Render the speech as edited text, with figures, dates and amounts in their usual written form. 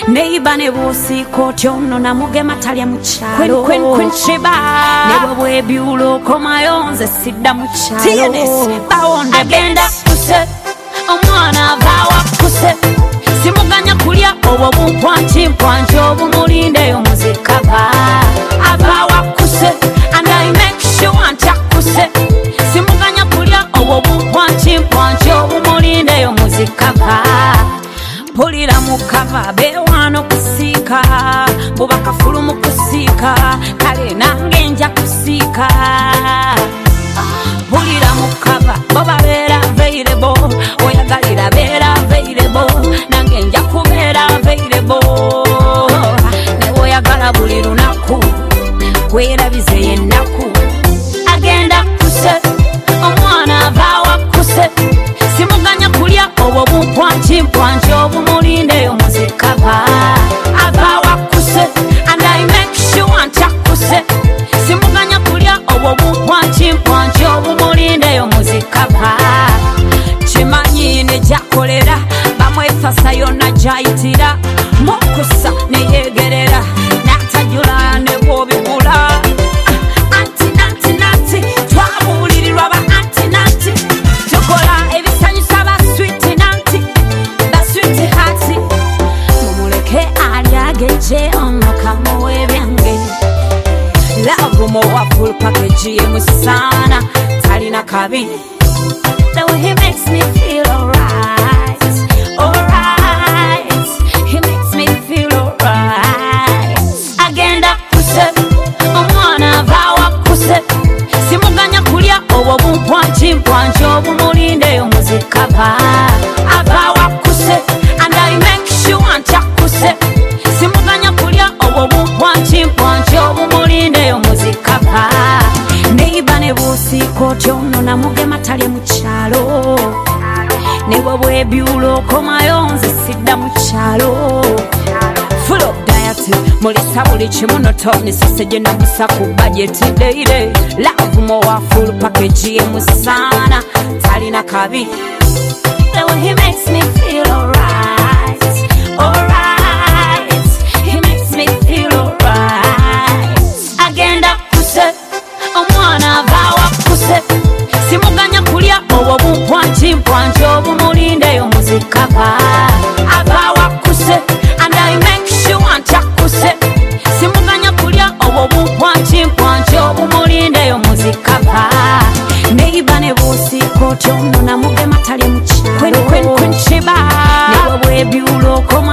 neiba ne bw'osiika ono namugema talya mu kyalo ne bwe bwebyula okomayo nze sidda mu kyalo agenda kuse omwana avaawa kuse simuganya kulya obwo bumpwankimpwanki obumulindeyo muzikaba avaawa kuse and I make sure nti akuse simuganya kulya obwo bumpwankimpwanki obumulindeyo muzikaba pulira mukava bewaano kusiika bubakafulu mu kusiika kale nange nja kusiika pulira mukava bo babeera available oyagalira beera available nange nja kubeera available ne oyagala buli lunaku weerabize yennaku agenda kuse omwana avaawa kuse simuganya kulya obwo bumpwankimpwanki obumulindeyo muzikaba avaawa kuse and I make sure nti akuse simuganya kulya obwo bumpwankimpwanki obumulindeyo muzikaba kimanyi ne gyakolera bamwefasa yonna gyayitira mukusa neyegerera natajula ne bwobigula antinantinanti twabuulirirwa ba antinanti tukola ebisanyusa baswitinanti baswitihati mumuleke alyageje omukamuwe byange lavumo wa full package yemusana talina kabi the way he makes me feel alright alright he makes me feel alright agenda kuse omwana avaawa kuse simuganya kulya obwo bumpwankimpwanki obumulindeyo muzikaba avaawa kuse and I make sure nti akuse simuganya kulya obwo bumpwankimpwanki obumulindeyo muzikaba neiba ne bw'osiika otyo ono namugema talya mu kyalo ne bwe bwebyula okomayo nze sidda mu kyalo full of diet mulisa buli kimu notonisise gye namusa ku bajeti deire love mowa full package yemusana talina kabi the way he makes me feel alright alright he makes me feel alright agenda kuse omwana avaawa kuse simuganya kulya obwo bumpwankimpwanki obumulindeyo muzikaba avaawa kuse and I make sure nti akuse simuganya kulya obwo bumpwankimpwanki obumulindeyo muzikaba neiba ne bw'osiika otyo ono namugema talya mu kyalo ne bwe bwebyula okoma